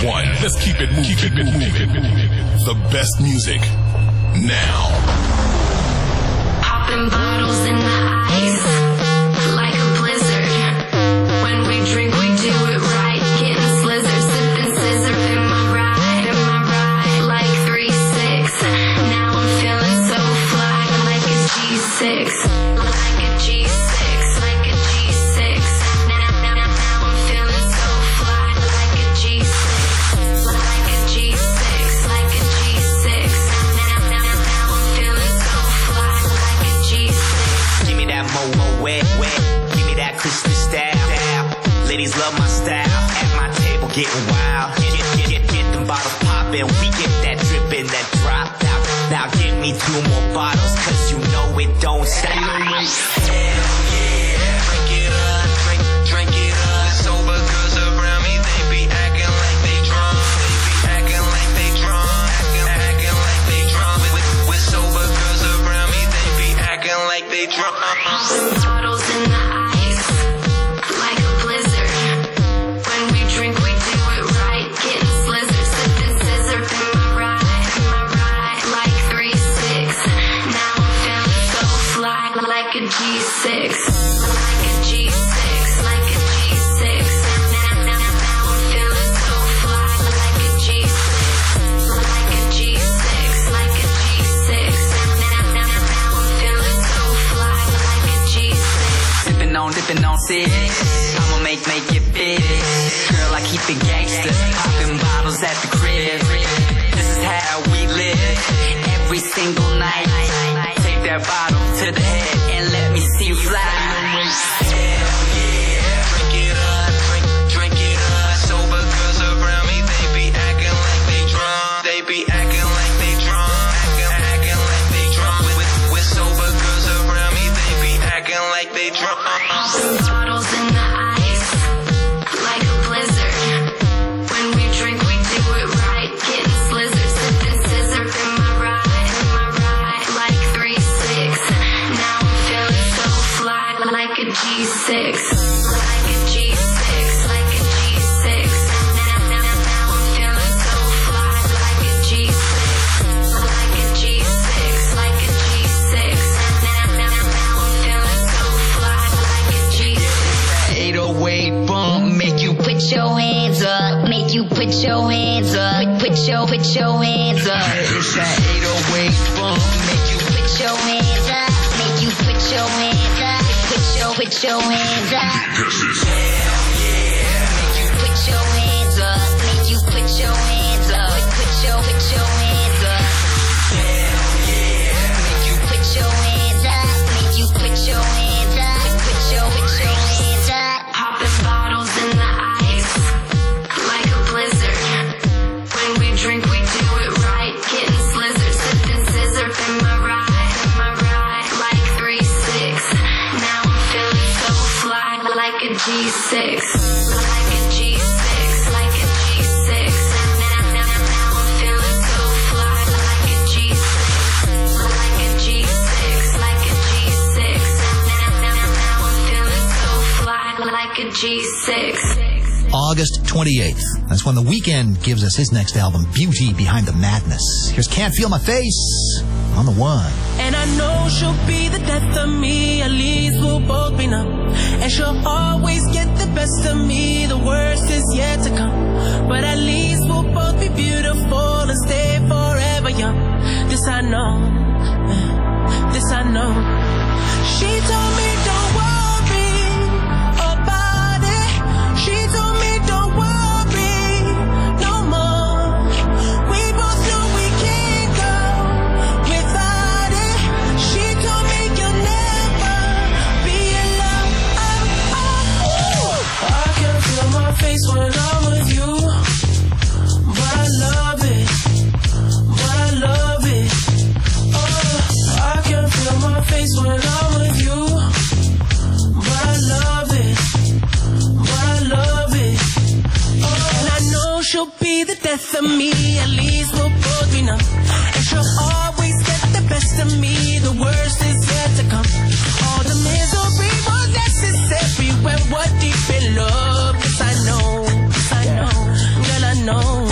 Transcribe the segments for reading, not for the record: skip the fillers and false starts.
one. Let's keep it moving. The best music now. Popping bottles in the ice like a blizzard. When we drink, we do it right. Getting slizzard, sipping scissor in my ride, like 3-6. Now I'm feeling so fly, like a G6, like a G6, like a G6. Now I'm feeling so fly, like a G6, like a G6, like a G6. Now I'm feeling so fly, like a G6. Give me that mo wet. Give me that Christmas style. Ladies love my style. At my table getting wild. Get them bottles poppin'. We get that drippin', that drop out. Now give me 2 more bottles, cause you know it don't stop. Hell yeah. Drink it up, drink it up. Sober girls around me, they be acting like they drunk. Acting like they drunk. Acting like they drunk. With sober girls around me, they be acting like they drunk. Bottles in the ice like a blizzard. When we drink, we do it right. Getting slizzard, sipping scissor in my ride, like 3-6. Now I'm feeling so fly, like a G6, like a G6, like a G6. Now I'm feeling so fly, like a G6, like a G6, like a G6. Now I'm feeling so fly, like a G6. Sippin' on six. I'ma make it big. Girl, I keep it gangsta. Poppin' bottles at the crib. This is how we live. Every single night. Take that bottle to the head and let me see you fly. Hell yeah. Drink it up, drink it up. Sober girls around me, they be acting like they drunk. They be acting like they drunk. Acting like they drunk. With sober girls around me, they be acting like they drunk. Bottles in the ice like a blizzard. When we drink, we do it right. Getting slizzard, sipping scissor in my ride, like 3-6. Now I'm feeling so fly, like a G6, like a G6, like a G6. Now I'm feeling so fly, like a G6, like a G6, like a G6. Now I'm feeling so fly, like a G6. 808 bump, make you put your hands up, make you put your hands up, put your hands up. It's that 808 bump, make you put your hands up, make you put your hands up, put your hands up. Hell yeah, make you put your hands up, make you put your hands up, put your hands up. Hell yeah, make you put your hands up, make you put your hands up, put your hands up. Popping bottles in the ice like a blizzard. When we drink, we do it right. Getting slizzard, sipping scissor in my ride, like 3-6. Now I'm feeling so fly, like a G6, like a G6, like a G6. Now I'm feeling so fly, like a G6, like a G6, like a G6. Now I'm feeling so fly, like a G6. August 28th. That's when The Weeknd gives us his next album, Beauty Behind the Madness. Here's Can't Feel My Face on the one. And I know she'll be the death of me, at least we'll both be numb. And she'll always get the best of me, the worst is yet to come. But at least we'll both be beautiful and stay forever young. This I know, this I know. She told me don't worry about it. She told me don't worry no more. We both know we can't go without it. She told me you'll never be alone. I can feel my face when I'm with you, but I love it, but I love it. I can feel my face when I'm with you, but I love it, but I love it. And I know she'll be the death of me, at least we'll both be numb. And she'll always get the best of me, the worst is yet to come. All the misery was necessary when we're deep in love. Yes, I know, girl, I know.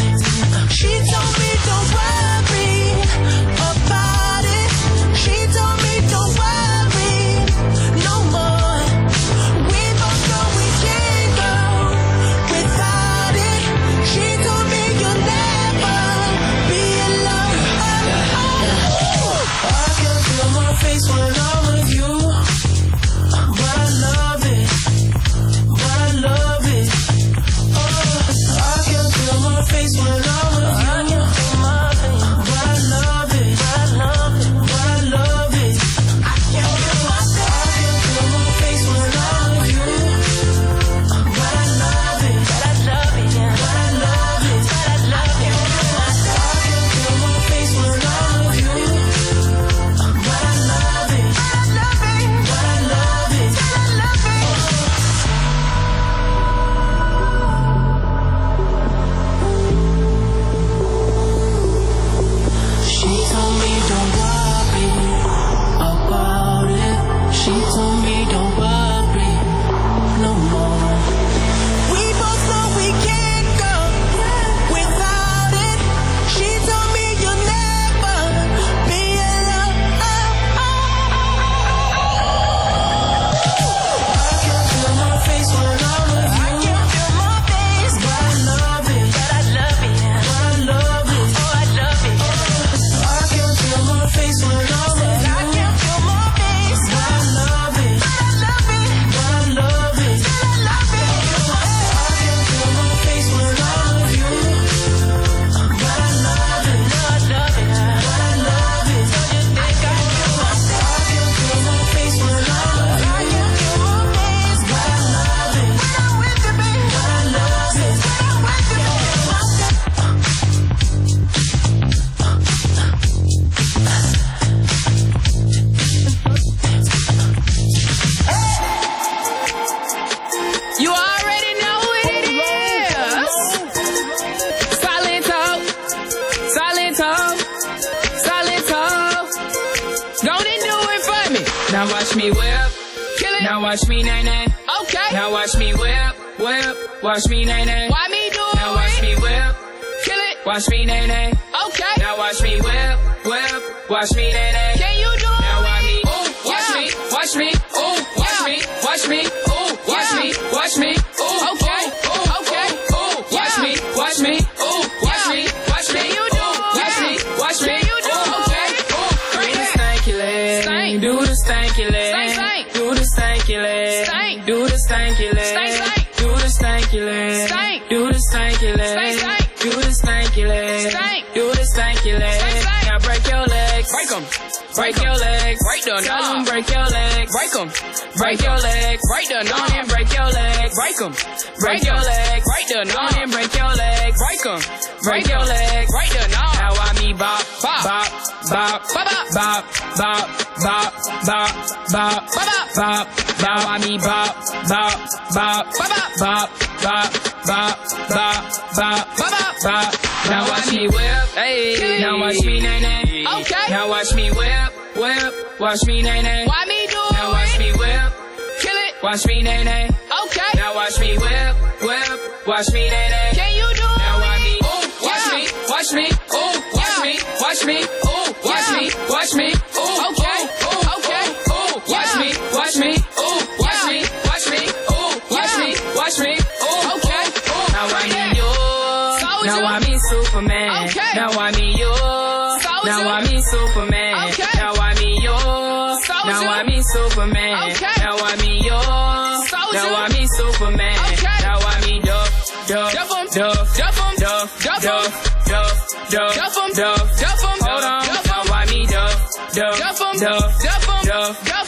watch me whip. Kill it. Now watch me nay nay. Okay. Now watch me whip, whip. Watch me nay nay. Why me do it? Now watch me whip. Kill it. Watch me nay nay. Okay. Now watch me whip, whip. Watch me nay nay. Can you do it? Now watch me. Ooh, watch me. Watch me. Ooh, watch me. Watch me. Ooh, watch me. Watch me. Ooh, okay. Okay. Ooh, watch me. Watch me. Ooh, watch me. Watch me. You do it. Watch me. Watch me. You do it. Okay. Do the stanky leg. Stank. Do the stanky leg. Stank. Do the stanky leg. Stank. Do the stanky leg. Stank. Do the stanky leg. Stank. Do the stanky leg. Stank. Do the stanky leg. Stank. Do the stanky leg. Now break your legs. Break them. Break your legs. Break them. Tell them break your legs. Break them. Break your legs. Break them. On and break your legs. Break them. Break your legs. Break them. On and break your legs. Break them. Break your legs. Break them. Now I me bop, bop, bop, bop, bop, bop, bop, bop, bop, bop, bop, bop. Now I me bop, bop, bop, bop, bop, bop, bop, bop, bop, bop, bop. Now watch me whip, hey. Now watch me nay nay. Okay. Now watch me whip, whip. Watch me nay nay. Why me do it? Now watch me whip. Kill it. Watch me nay nay. Okay. Now watch me whip, whip. Watch me nay nay. Can you do it? Now watch me. Ooh, watch me. Watch me. Ooh, watch me. Watch me. Ooh, watch me. Watch me. Ooh, okay. Ooh, okay. Ooh, watch me. Watch me. Ooh, watch me. Watch me. Ooh, watch me. Watch me. Ooh, okay. Now I need you. Now I me Superman. Okay. Now I me you. Now I me Superman. Okay. Now I me you. Now I me Superman. Okay. Now I me you. Now I me Superman. Okay. Now I me Duff, Duff, Duff, Duff, Duff, Duff, Duff, Duff, Duff, Duff, Duff. Hold on. Now I me Duff, Duff, Duff, Duff, Duff, Duff, Duff,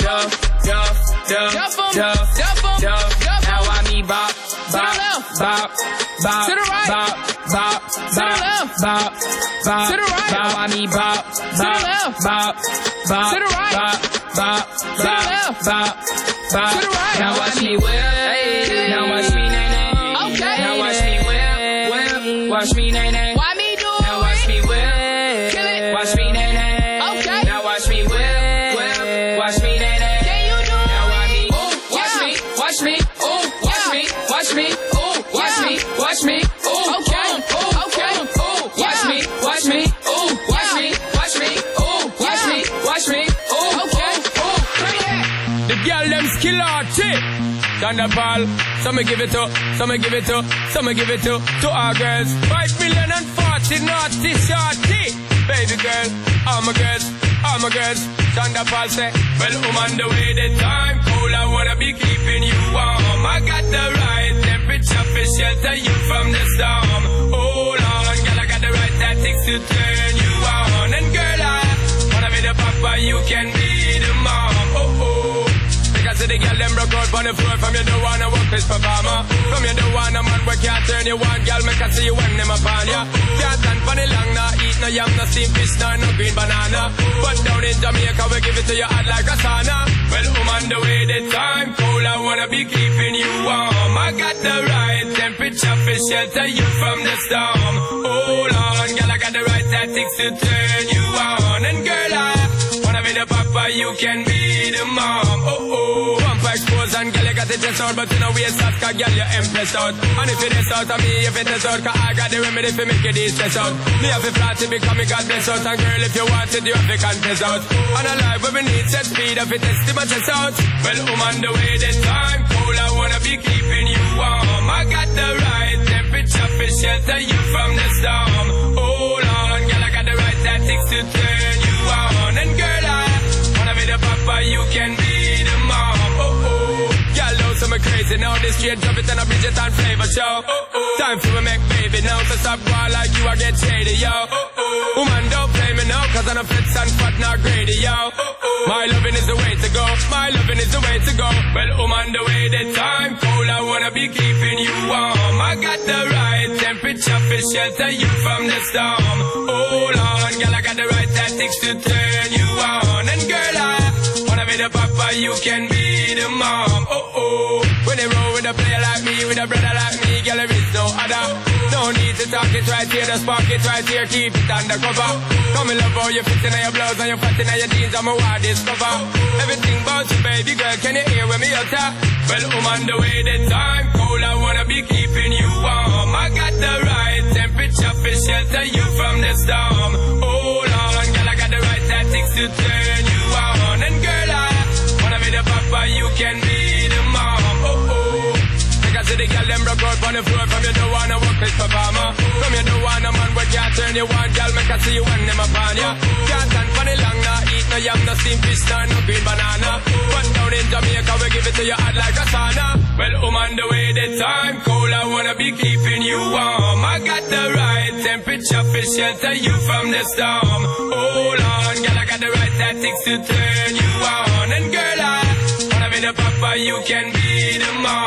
Duff, Duff, Duff. Now I me bop, bop, bop, bop, to the right, bop, bop, to the left, bop, bop, to the right. Now I me bop, bop, bop, bop, to the right, bop, bop, to the left, bop, bop, to the right. Now watch me whip, now watch me nay nay. Okay. Now watch me whip, whip. Watch me nay nay. Why me do it? Now watch me whip, kill it. Watch me nay nay. Okay. Now watch me whip, whip. Watch me nay nay. Can you do it? Now watch me. Ooh, watch me, watch me. Ooh, watch me, watch me. Ooh, watch me, watch me. Ooh, okay, okay. Ooh, watch me, watch me. Ooh, watch me, watch me. Ooh, watch me, watch me. Ooh, okay. The girl them skill arty. Thunderball, some give it to, some give it to, some give it to our girls. 5 million and 40 naughty shorty. Baby girl, all my girls, all my girls. Thunderball say, well, on the way the time cold, I wanna be keeping you warm. I got the right temperature for shelter you from the storm. Hold on, girl, I got the right tactics to turn you on. And girl, I wanna be the papa, you can be the mom. Oh, oh. Because the girl them broke out on the floor. From you don't wanna work this performer. From you don't wanna man where can't turn you on. Girl, make I see you when them upon ya. Can't stand for the long, nah eat no yam, no steamed fish, no green banana. But down in Jamaica we give it to you hot like a sauna. Well, on the way the time cold, I wanna be keeping you warm. I got the right temperature for shelter you from the storm. Hold on, girl, I got the right tactics to turn you on. And girl, I wanna be the papa, you can be the mom. Oh oh. Pump expose and girl, you got the test out, but you know we start, cause girl, you impressed out. And if it is out of me, if it is out, cause I got the remedy for make it stress out. Me have a flat to become a God bless out. And girl, if you want it, you have to contest out. And a life where we need set speed, if it is my chest out. Well, on the way the time cold, I wanna be keeping you warm. I got the right temperature for shelter you from the storm. Hold on, girl, I got the right tactics to turn you on. And girl, I wanna be the papa, you can be the mom. Oh oh, girl, know some crazy now. This straight drop it and a Bridget and flavor show. Oh oh, time for me make baby now. To stop going like you, I get shady, yo. Oh oh, woman don't play me now, cause I'm a fits and fat not greedy, yo. Oh oh, my loving is the way to go. My loving is the way to go. Well, on the way the time cold, I wanna be keeping you warm. I got the right temperature for shelter you from the storm. Hold on, girl, I got the right tactics to turn you on. And girl, I wanna be the papa, you can be the mom. Oh oh, when they roll with the a player like me, with a brother like me, girl, there is no other. No need to talk it right here, just spark it right here, keep it undercover. Come and love how you fit in your blouse and you fat in your jeans, I'm a wild discover. Everything about you, baby girl, can you hear when me utter? Well, I'm on the way, the time cold, I wanna be keeping you warm. I got the right temperature for shelter you from the storm. Hold on, girl, I got the right tactics to turn you on. And girl, I wanna be the papa, you can be the mom. See the girl them broke out on the floor. From you don't wanna work with performer. From you don't wanna man where can't turn you on. Girl make I see you when them upon ya. Can't stand for the long, nah eat no yam, no steamed fish, nah no green banana. But down in Jamaica we give it to you hot like a sauna. Well, I'm on the way, the time cold, I wanna be keeping you warm. I got the right temperature for shelter you from the storm. Hold on, girl, I got the right tactics to turn you on. And girl, I wanna be the papa, you can be the mom.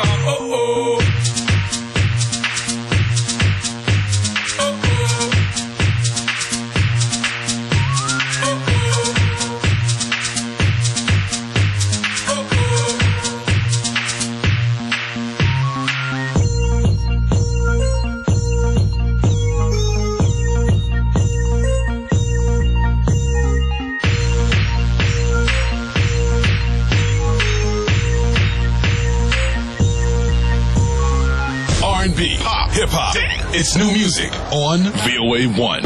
R&B, pop, hip-hop. It's new music on VOA 1.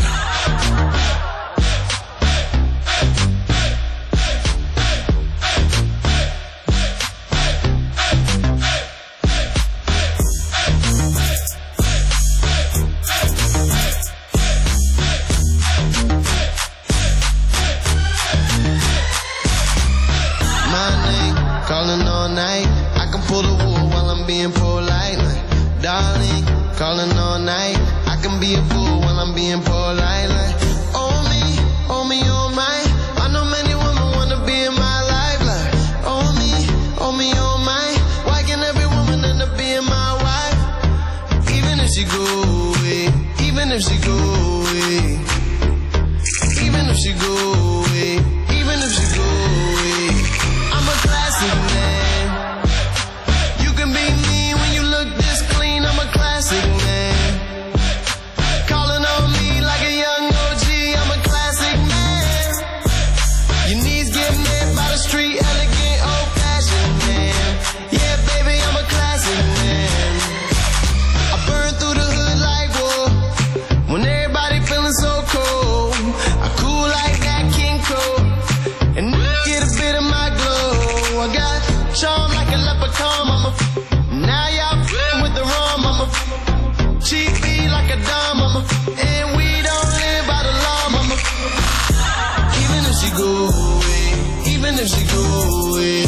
My name, calling all night. I can pull the wool while I'm being polite. Darling, calling all night. I can be a fool while I'm being polite. Like, oh me, oh my. I know many women wanna be in my life. Like, oh me, oh my. Why can every woman end up being my wife? Even if she go away, even if she go away, even if she go away, even if she go away. I'm a classic man. You can be mean when you look this clean. I'm a classic man. Calling on me like a young OG. I'm a classic man. Your knees get met by the street, elegant, old-fashioned man. Yeah, baby, I'm a classic man. I burn through the hood like war. When everybody feeling so cold, I cool like that King Cole. And get a bit of my glow. I got charm like a leprechaun, mama. Now y'all with the rum, mama. Cheap beat like a dime, mama. And we don't live by the law, mama. Even if she go away, even if she go away,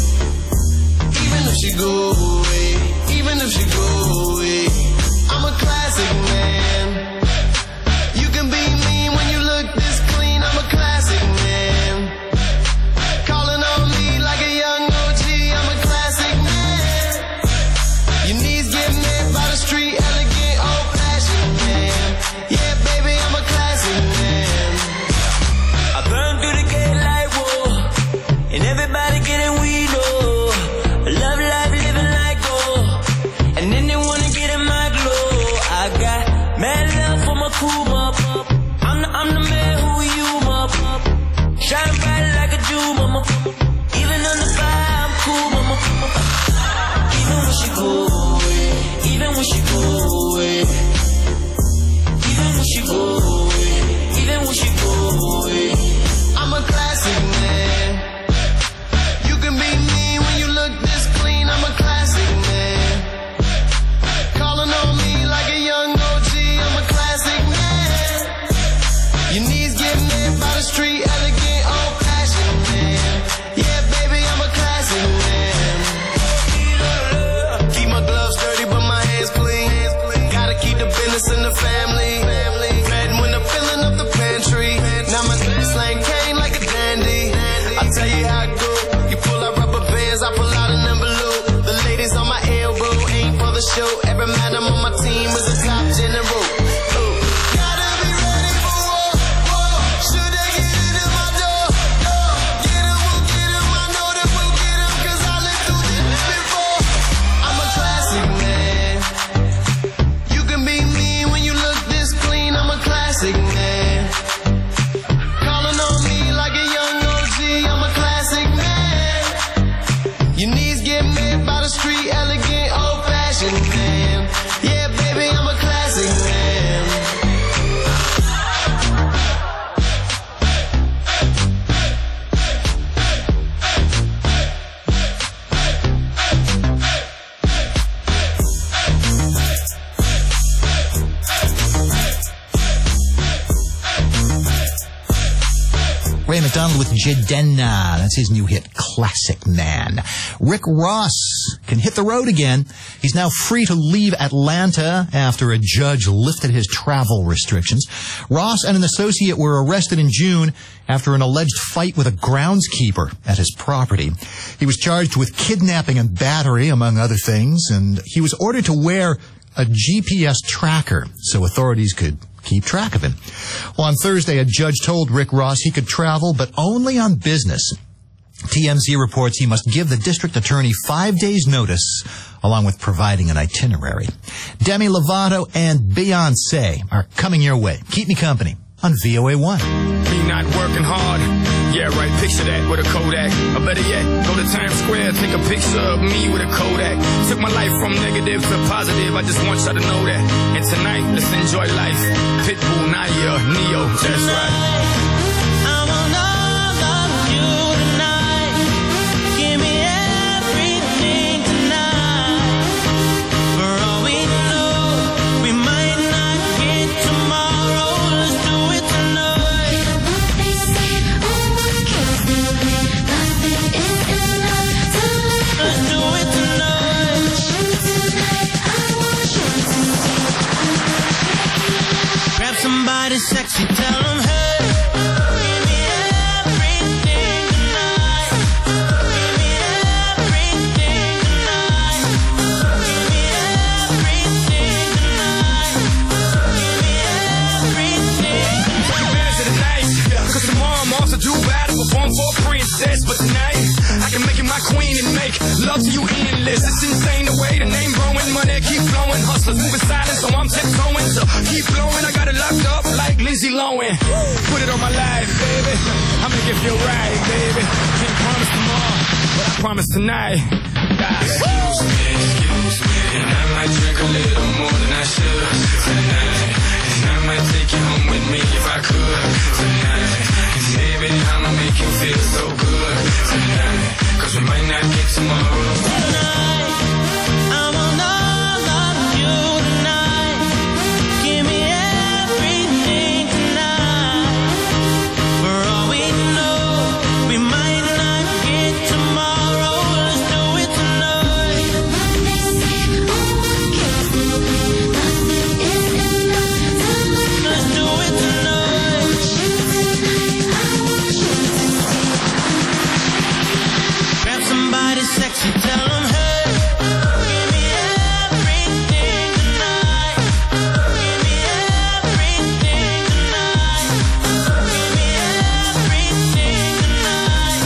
even if she go away, even if she go away, I'm a classic man. You can be mean when you look this clean. I'm a classic man. Calling on me like a young OG. I'm a classic man. Your knees get met by the street, elegant, old-fashioned man. Yeah, baby, I'm a classic man. I burn through the gate like whoa, and everybody getting weed, oh. Love life, living like gold, and then they wanna get in my glow. I got mad love for my crew, mop. I'm the man who you, mop. Shine bright like a Jew, mama. Even on the fire, I'm cool, mama. Even when she go away, even when she go away, even when she go away, even when she go away. I'm a classic man. You can be mean when you look this clean. I'm a classic man. Calling on me like a young OG. I'm a classic man. Your knees get met by the street, elegant, old-fashioned man. Yeah, baby, I'm a classic man. Keep my gloves dirty, but my hands clean. Gotta keep the business in the family. Red when I'm filling up the pantry. Now my slang cane like a dandy. I'll tell you how it go. You pull out rubber bands, I pull out an envelope. The ladies on my elbow ain't for the show. Every man on my team is a top general. Ooh. Gotta be ready for war, war. Should they get into my door? Get 'em, we'll get 'em. I know that we'll get 'em, 'cause I lived through this before. I'm a classic fashion man. Yeah, baby, I'm a classic man. Ray McDonald with Jidenna. That's his new hit, Classic Man. Rick Ross can hit the road again. He's now free to leave Atlanta after a judge lifted his travel restrictions. Ross and an associate were arrested in June after an alleged fight with a groundskeeper at his property. He was charged with kidnapping and battery, among other things, and he was ordered to wear a GPS tracker so authorities could keep track of him. Well, on Thursday, a judge told Rick Ross he could travel, but only on business. TMZ reports he must give the district attorney 5 days' notice, along with providing an itinerary. Demi Lovato and Beyonce are coming your way. Keep me company on VOA1. Me not working hard. Yeah, right, picture that with a Kodak. Or better yet, go to Times Square, take a picture of me with a Kodak. Took my life from negative to positive, I just want y'all to know that. And tonight, let's enjoy life. Pitbull, Naya, Neo, that's right. Somebody sexy, tell them, hey, give me everything tonight. Give me everything tonight. Give me everything tonight. Give me everything. Take advantage of the night, cause tomorrow I'm off to do battle, perform for a princess. But tonight, I can make you my queen and make love to you endless. It's insane the way the name growing, money keep flowing. Hustlers moving silent, so I'm tiptoeing. So keep blowing, I got it locked up like Lindsay Lohan. Put it on my life, baby. I'm gonna give you a ride, baby. Can't promise tomorrow, but I promise tonight. Excuse me, and I might drink a little more than I should tonight. And I might take you home with me if I could tonight. And baby, I'ma make you feel so good tonight. Cause we might not get tomorrow. Tonight, I want all of you tonight. Give me everything tonight. For all we know, we might not get tomorrow. Let's do it tonight. Let's do it tonight. Grab somebody sexy, tell them, hey, give me everything tonight. Give me everything tonight. Give me everything tonight.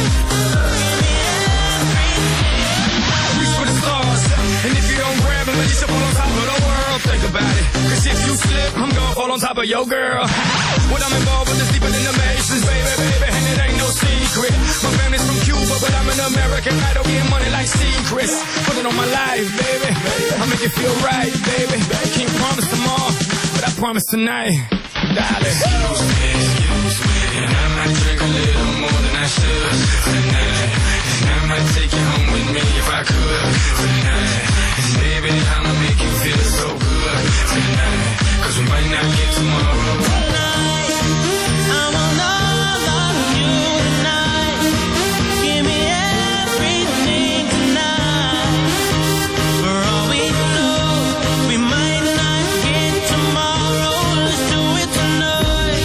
Reach for the stars, and if you don't grab them, let yourself fall on top of the world. Think about it, cause if you slip, I'm gonna fall on top of your girl. What I'm involved with is deeper than the Masons, baby, baby, and it ain't no secret. My family's from Cuba, but I'm an American idol, getting money like secrets. Put it on my life, baby, I'll make it feel right, baby. Can't promise tomorrow, but I promise tonight, darling. Excuse me, and I might drink a little more than I should tonight. And I might take you home with me if I could tonight. And baby, I'ma make you feel so good tonight. Cause we might not get tomorrow. Tonight, I want all of you tonight. Give me everything tonight. For all we know, we might not get tomorrow. Let's do it tonight.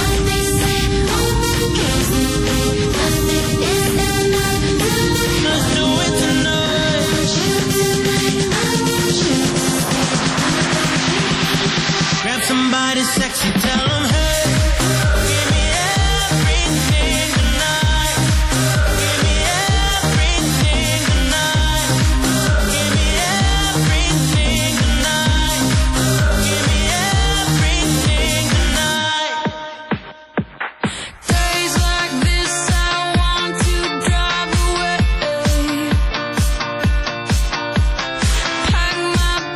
Let's do it tonight. Grab somebody sexy, tell them, hey, give me everything tonight. Give me everything tonight. Give me everything tonight. Give me everything tonight. Days like this, I want to drive away. Pack my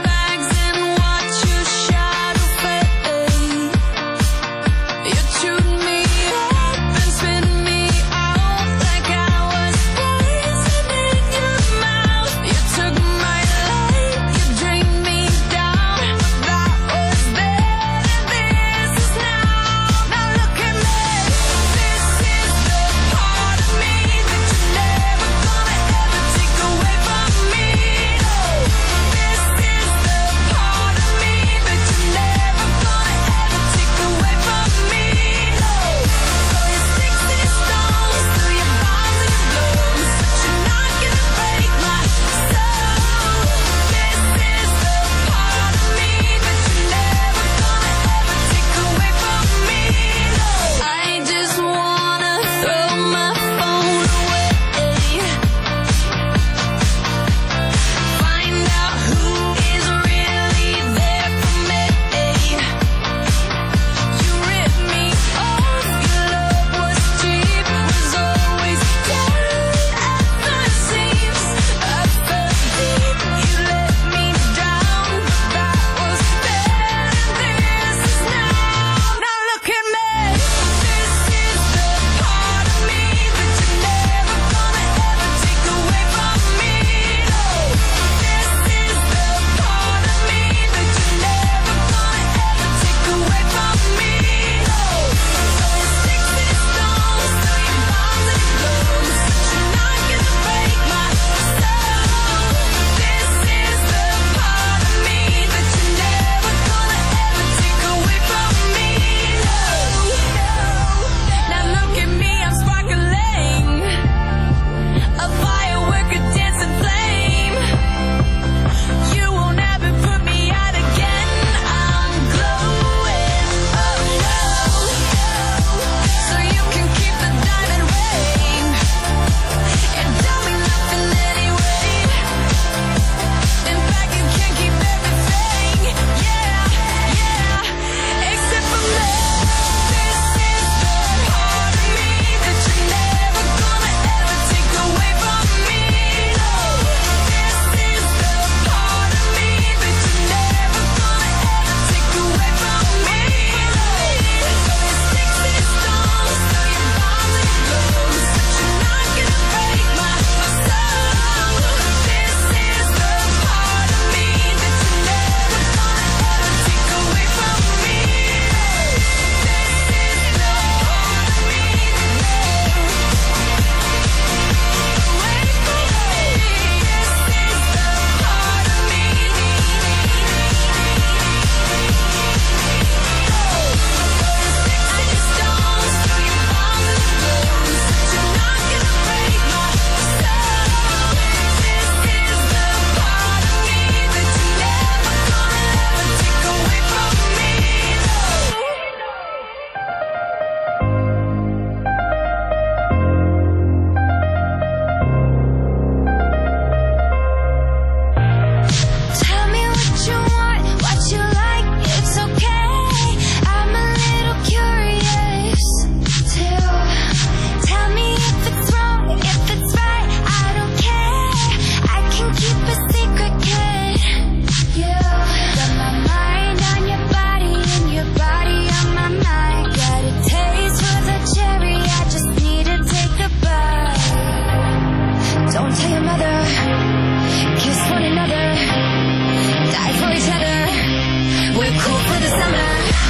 cool for the summer.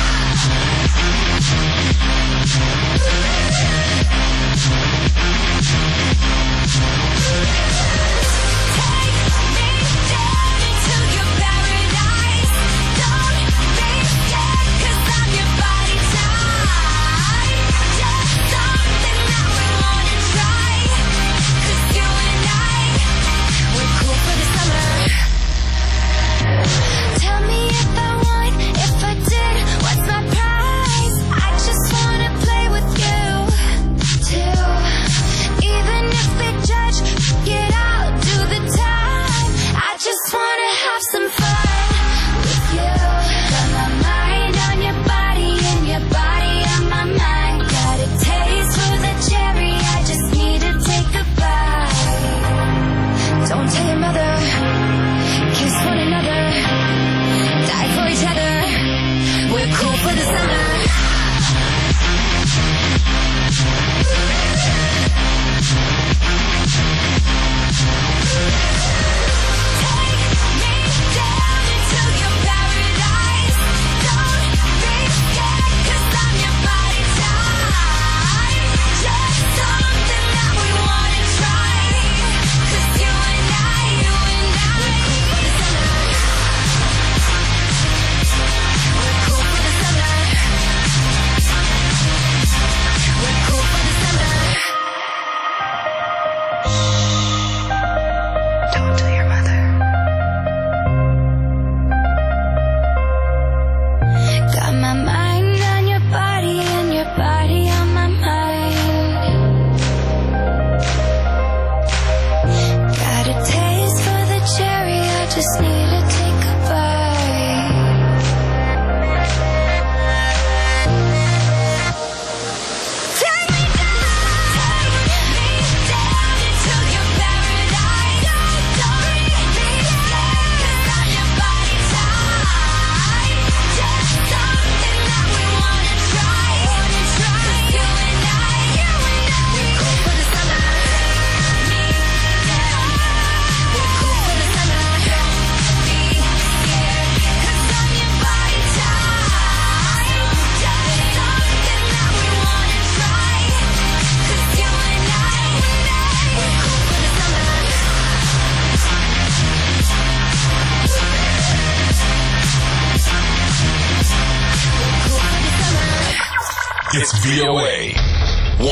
It's VOA 1.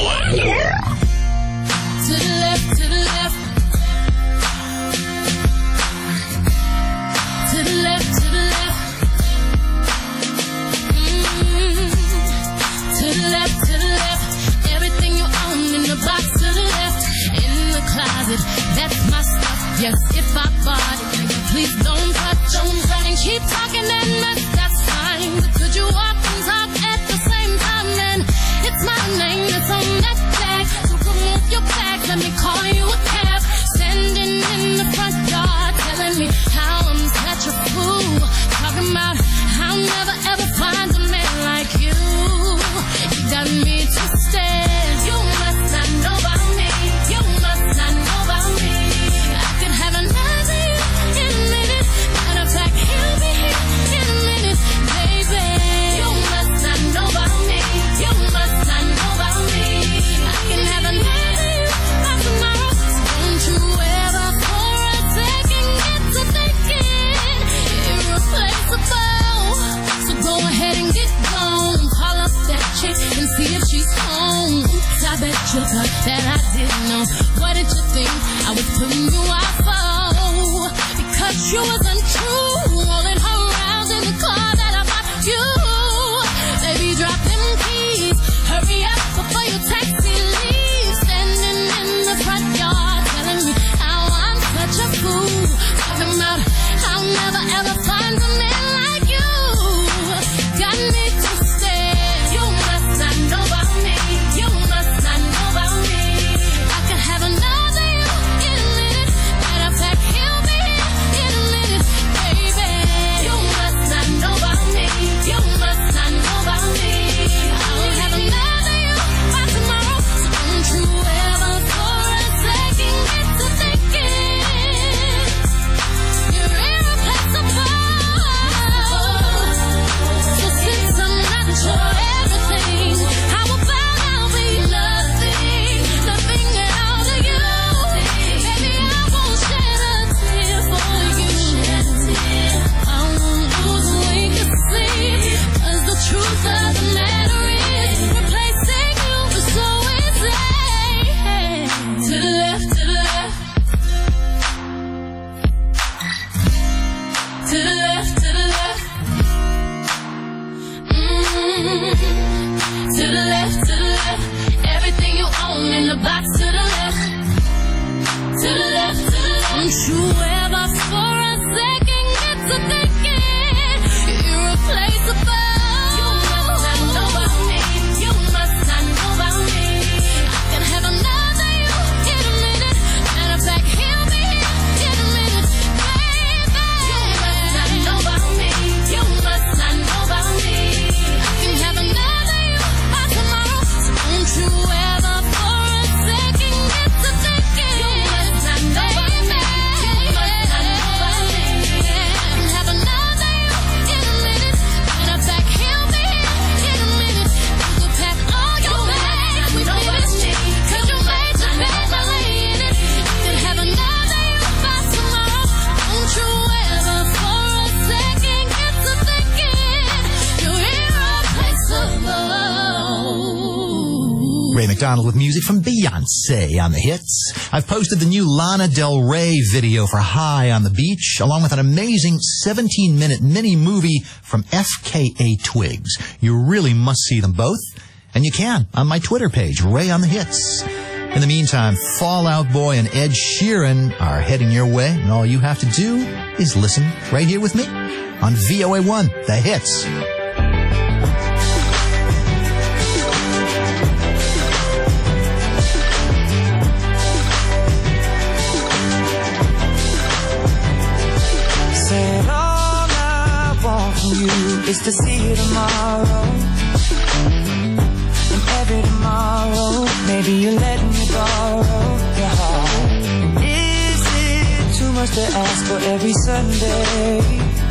To the left, to the left. To the left, to the left. To the left, to the left. Everything you own in the box to the left. In the closet, that's my stuff. Yes, if I bought it, please don't touch, don't run and keep talking and that's fine. But could you walk and talk at the same time? Then it's my name that's on that flag. So remove your flag, let me call you a cab. Standing in the front yard, telling me how I'm such a fool. Talking about I'll never ever find a man like you. You got me twisted. You must not know about me. You must not know about me. I could have another you in a minute. Matter of fact, he'll be here in a minute, baby. You must not know about me. You must not know about me. I can have another you by tomorrow. So don't you ever for a second get to thinking irreplaceable. So go ahead and get gone. Call up that chick and see if she's home. Oops, I bet you thought that I didn't know. What did you think I was putting you out for? Because you was untrue, rolling her around in the car that I bought you. Baby, drop them keys, hurry up before your taxi leaves. Standing in the front yard, telling me how I'm such a fool. Talking about I'll never ever find a man like you. Got me twisted. You must not know about me. You must not know about me. I could have another you in a minute. Matter of fact, he'll be here in a minute, McDonald with music from Beyonce on the hits. I've posted the new Lana Del Rey video for High on the Beach, along with an amazing 17-minute mini movie from FKA Twigs. You really must see them both, and you can on my Twitter page, Ray on the Hits. In the meantime, Fall Out Boy and Ed Sheeran are heading your way, and all you have to do is listen right here with me on VOA1, The Hits. Said all I want from you is to see you tomorrow. And every tomorrow, maybe you let me borrow your heart. Is it too much to ask for every Sunday?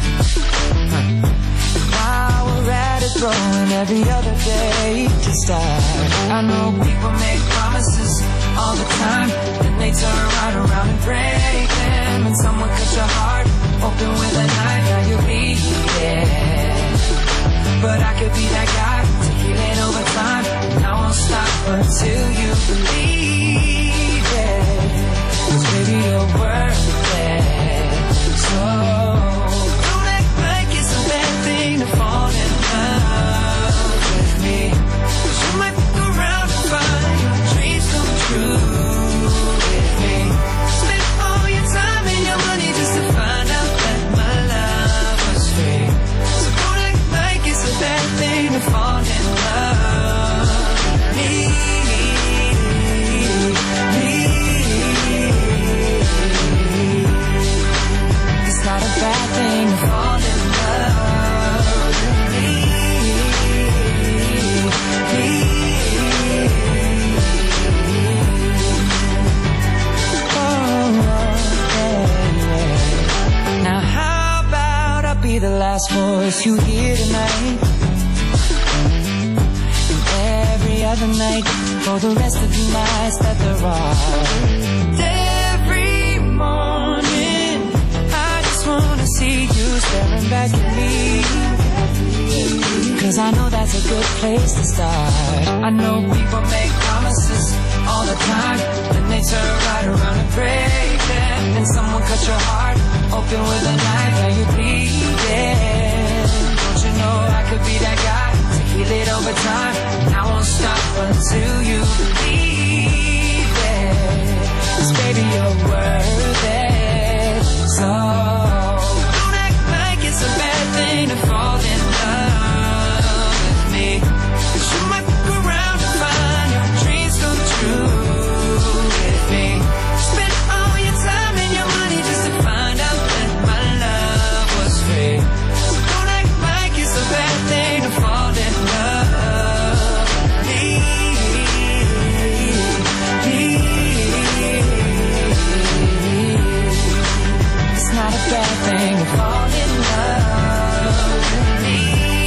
While we're at it, throwing every other day to start. I know people make promises all the time, then they turn right around and break them. And someone cut your heart open with a knife, now you bleed, yeah. But I could be that guy to heal it over time, and I won't stop until you believe it. 'Cause baby, you're worth it. So don't act like it's a bad thing to fall in love with me. 'Cause you might look around and find your dreams come true with me. Spend all your time and your money just to find out that my love was free. So don't act like it's a bad thing to fall in love with me. It's not a bad thing to fall in love with me. Now how about I be the last voice you hear tonight, and every other night for the rest of the nights that there are. Every morning I just wanna see you staring back at me, 'cause I know that's a good place to start. I know people make promises all the time, then they turn right around and break them. And someone cut your heart open with a knife, now you bleeding. Don't you know I could be that guy to heal it over time, and I won't stop until you believe it. 'Cause baby, you're worth it. So don't act like it's a bad thing to fall in love with me. 'Cause you might look around and find your dreams come true with me. Spend all your time and your money just to find out that my love was free. So don't act like it's a bad thing to fall in love with me. It's not a bad thing to fall in love with me.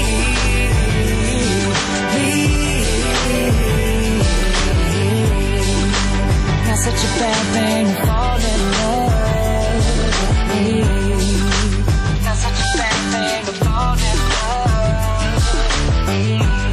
Not such a bad thing to fall in love with me. Not such a bad thing to fall in love with me.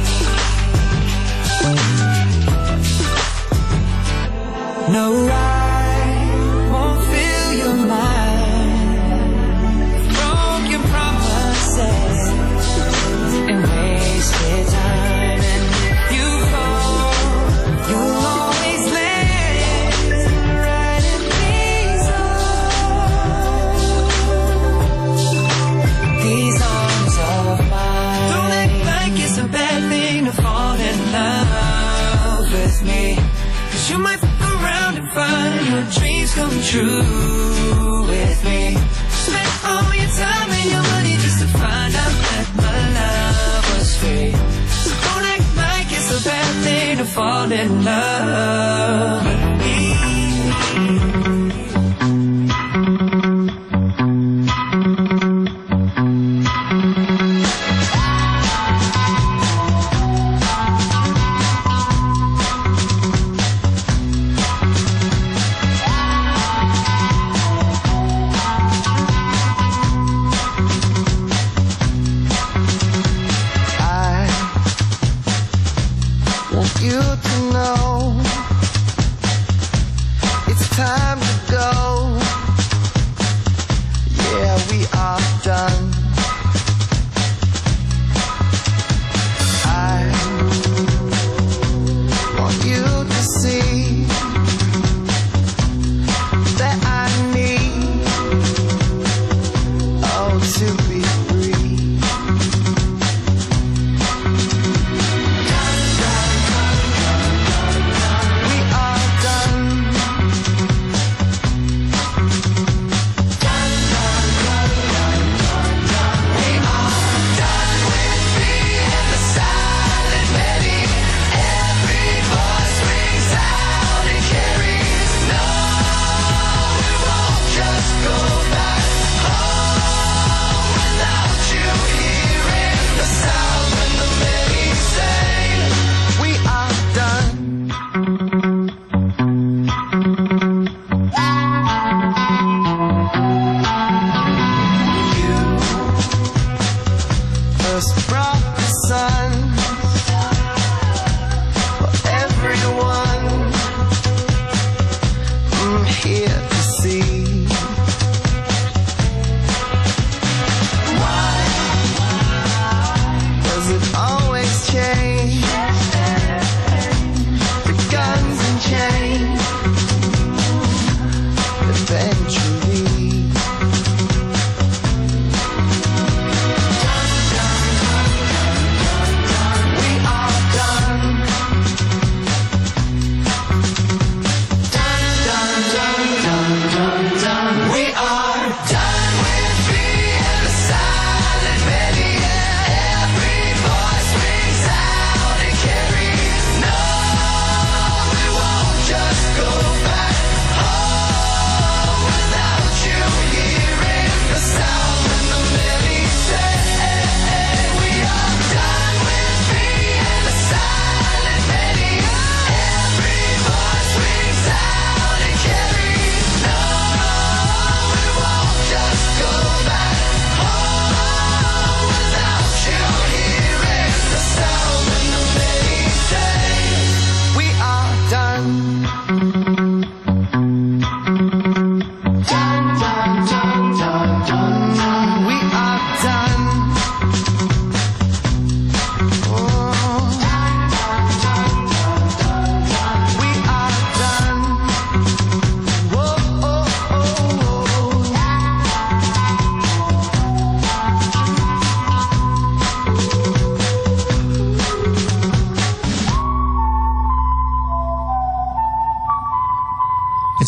No, I won't fill your mind with broken promises and wasted time. And if you fall, you'll always land right in these arms of mine. Don't act like it's a bad thing to fall in love with me. 'Cause you might fuck around and find your dreams come true with me. Spend all your time and your money just to find out that my love was free. So don't act like it's a bad thing to fall in love with me. want you to know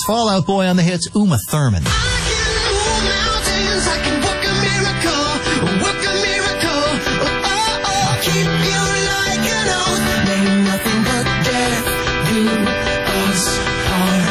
Fall Out Boy on the hits, Uma Thurman. I can move mountains, I can work a miracle, work a miracle. Oh, oh, keep you like an oath. Ain't nothing but death do us harm.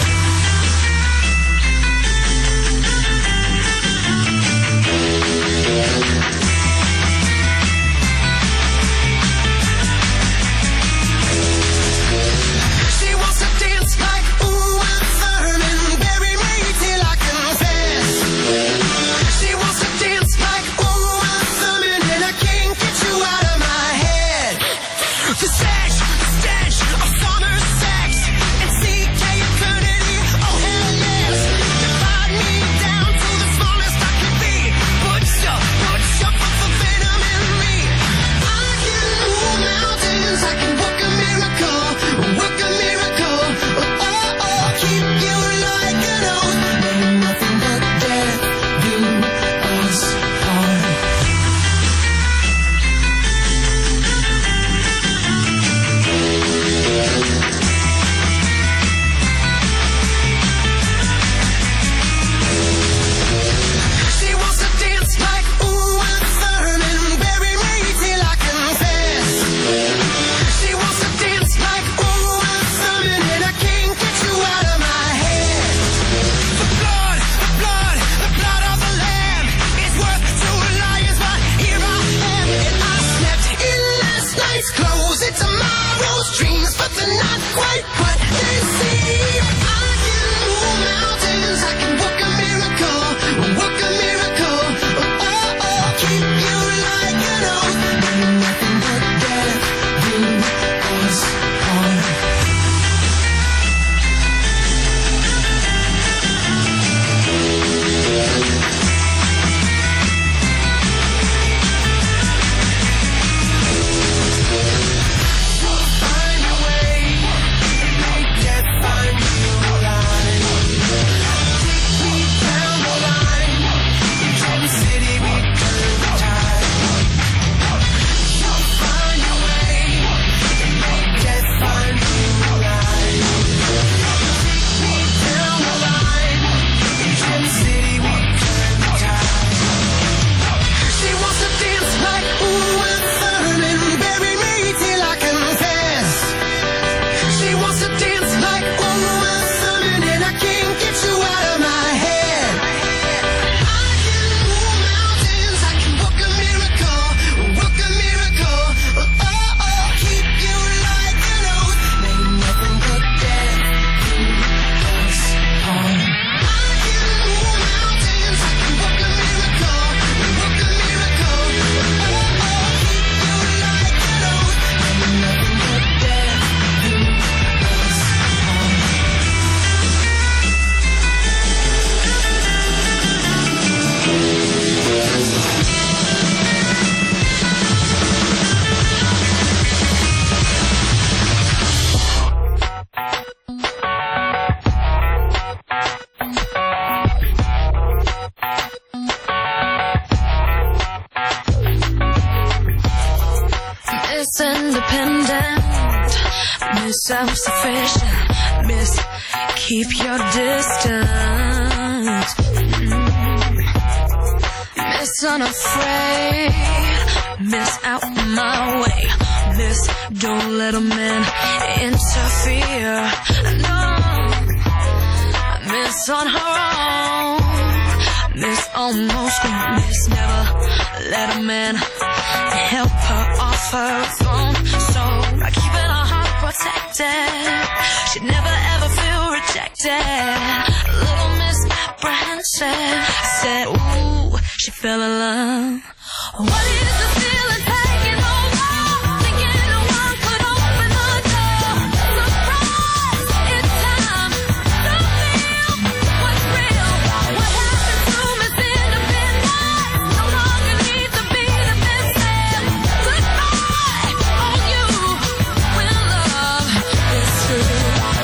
She wants to dance like Uma Thurman, bury me till I confess. She wants to dance like Uma Thurman, and I can't get you out of my head. The stench of summer sex and CK eternity. Oh hell yes, divide me down to the smallest I can be. Put your venom in me. I can move mountains, I can work a miracle, work a miracle. Oh, oh, keep you like an oath. Ain't nothing but death do us harm. She wants to dance like Uma Thurman, bury me till I confess. She wants to dance like Uma Thurman, and I can't get you out of my head. The blood of the Lamb is worth 2 lions, but here I am, and I slept in last night's clothes. It's tomorrow's dreams, but they're not quite what they seem. I can move mountains, I can work a miracle, work a miracle. Oh, oh, keep you like an oath. Ain't nothing but death do us harm. Find a way, make death find you alive. Take me down the line, from the city we turn the tide. Find a way, make death find you alive. Take me down the line, from the city we turn the tide. She wants to dance like Uma Thurman, bury me till I confess. She wants to dance like Uma Thurman, and I can't get you out of my head. I can move mountains, I can work a miracle, work a miracle. Oh, oh, keep you like an oath. Ain't nothing but death do us harm. I can move mountains, I can work a miracle, work a miracle. Oh, oh, keep you like an oath. Ain't nothing but death do us harm. Miss Independent, Miss Self-Sufficient, Miss Keep Your Distance, Miss Unafraid, Miss Out My Way, Miss Don't Let a Man Interfere, no, Miss On Her Own, Miss Almost Grown, Miss Never Let a Man help her off her throne. So by keeping her heart protected, she'd never ever feel rejected. Little Miss Apprehensive said, ooh, she fell in love. What is the feeling taking over? Thinking no one could open the door. Surprise, it's time to feel what's real. What happened to Miss Independent? No longer need to be the best man. Goodbye on you when love is true.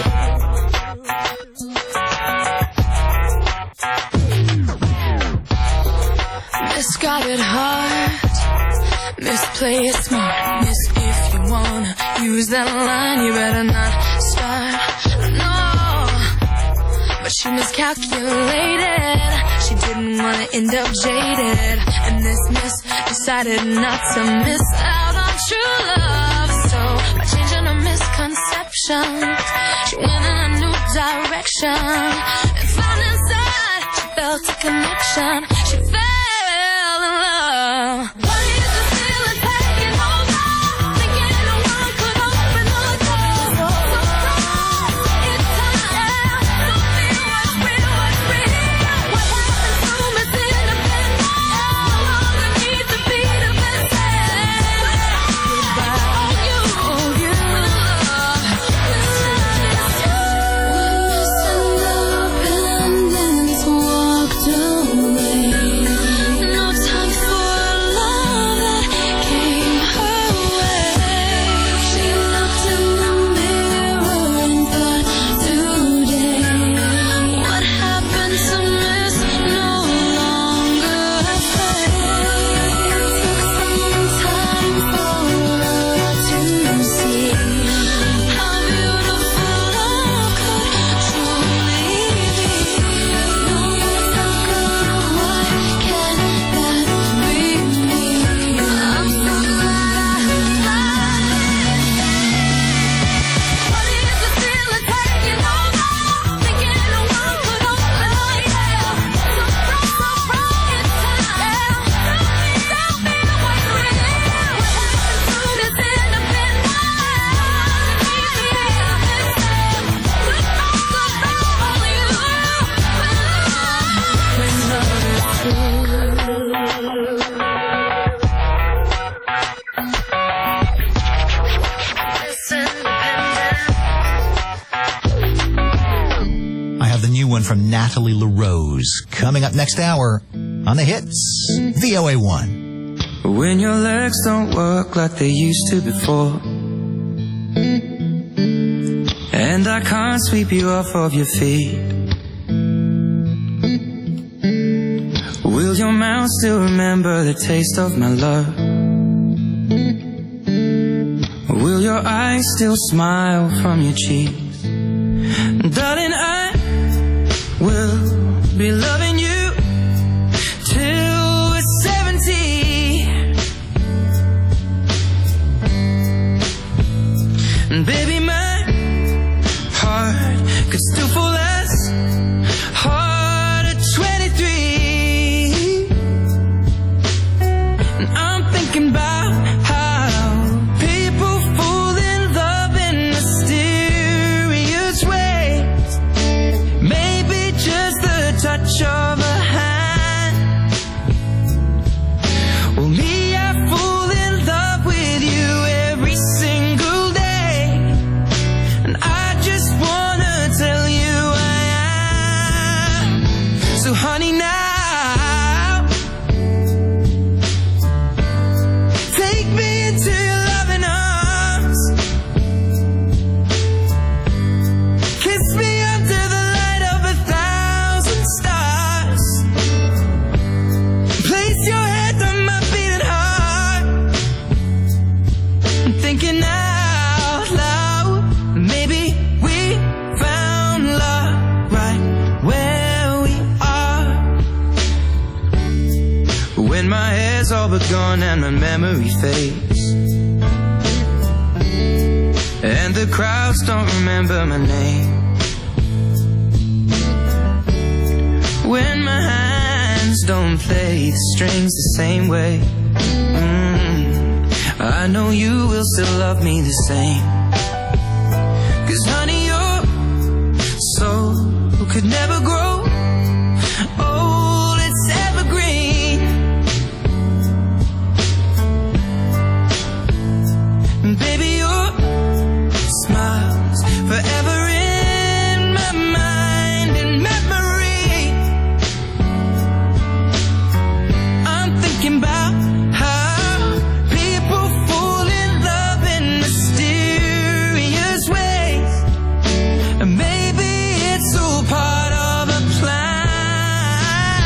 Miss got it hard, Miss play it smart, Miss if you wanna use that line, you better not start. No, she miscalculated. She didn't want to end up jaded, and this miss decided not to miss out on true love. So by changing her misconception, she went in a new direction and found inside she felt a connection. She fell in love. Why is the feeling taking over? Thinking no one could open the door. So surprised, it's time. Don't feel what's real, what's real. What happened to Miss Independent? No longer needs to be the best. Goodbye. Oh, you. Independence walked away. No time for love that came her way. She looked in the mirror and thought, today, what happened to Miss no longer a face. Took some time for her to see how beautiful love could truly be. No longer, why can't that be me? I'm so glad I What is the feeling taking over? Thinking no one could open the door. Surprise, surprise, it's time. Tell me what's real. What happened to Miss Independent? I have the new one from Natalie LaRose coming up next hour on the hits, VOA1. When your legs don't work like they used to before, and I can't sweep you off of your feet, will your mouth still remember the taste of my love? Will your eyes still smile from your cheeks? Darling, I will be loving you till we're 70. And baby, my heart could still fall as hard at 23. And I'm thinking about how people fall in love in mysterious ways. Maybe just the touch of a hand. Well, me, I fall in love with you every single day, and I just wanna tell you I am. So honey, now take me into your loving arms. Kiss me under the light of 1,000 stars. Place your head on my beating heart. I'm thinking out loud, maybe we found love right where we are. When my hair's all but gone and my memory fades, and the crowds don't remember my name, when my hands don't play the strings the same way, I know you will still love me the same. 'Cause honey, your soul could never grow old, it's evergreen. And baby, your smile's forever in my mind and memory. I'm thinking about how people fall in love in mysterious ways, and maybe it's all part of a plan.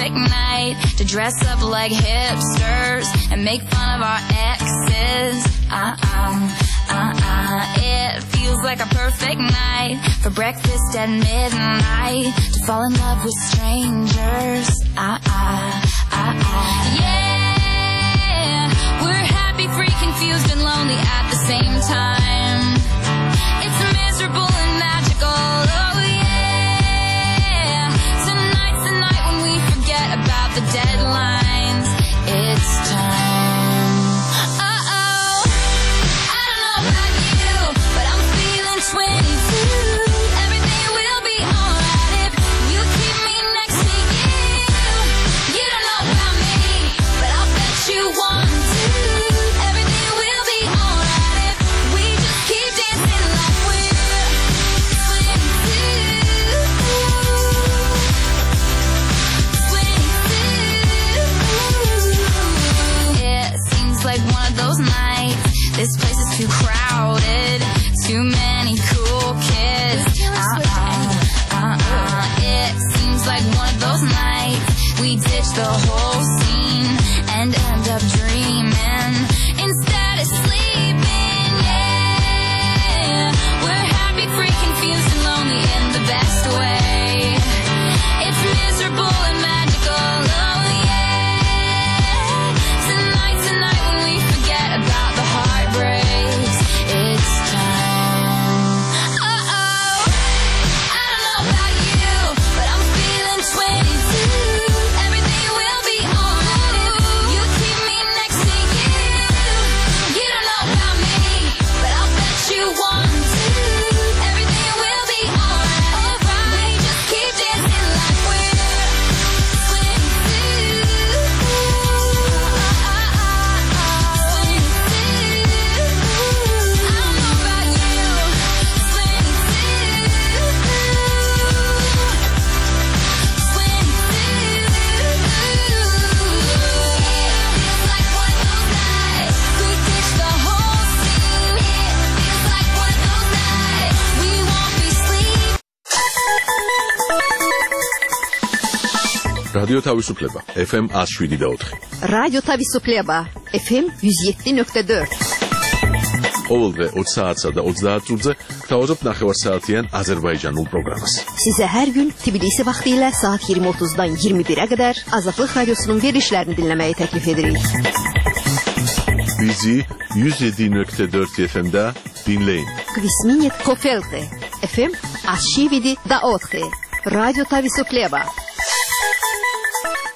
perfect night to dress up like hipsters and make fun of our exes. It feels like a perfect night for breakfast at midnight to fall in love with strangers. Yeah, we're happy, free, confused, and lonely at the same time. It's miserable and magical. Oh yeah, tonight's the night when we forget about the deadlines. It's time. I don't know about you, but I'm feeling 22. Everything will be alright if you keep me next to you. You don't know about me, but I'll bet you want to. Everything will be alright if we just keep dancing like we're 22. It seems like one of those nights. This place is too crowded, too many cool kids. It seems like one of those nights we ditch the whole scene and end up dreaming instead of sleeping. Yeah, we're happy, free, confused, and lonely in the best way. It's miserable and magical. Oh yeah, tonight's the night when we forget about the heartbreaks. It's time. I don't know about you, but I'm feeling 22. Everything will be alright if you keep me next to you. You don't know about me, but I'll bet you want to. Everything will be alright. We just keep dancing like we're 22. რადიო თავისუფლება FM 107.4. რადიო თავისუფლება FM 107.4. ყოველდღე 20 საათსა და 30 წუთზე გთავაზობთ ნახევარსაათიან აზერბაიჯანულ პროგრამას. Sizə hər gün Tbilisi vaxtı ilə saat 20:30-dan 21-ə qədər Azadlıq Radiosunun verilişlərini dinləməyi təklif edirik. Bizi 107.4 FM-də dinləyin. Kvisminit Kofelte FM 107.4. Radyo Tavisufleba.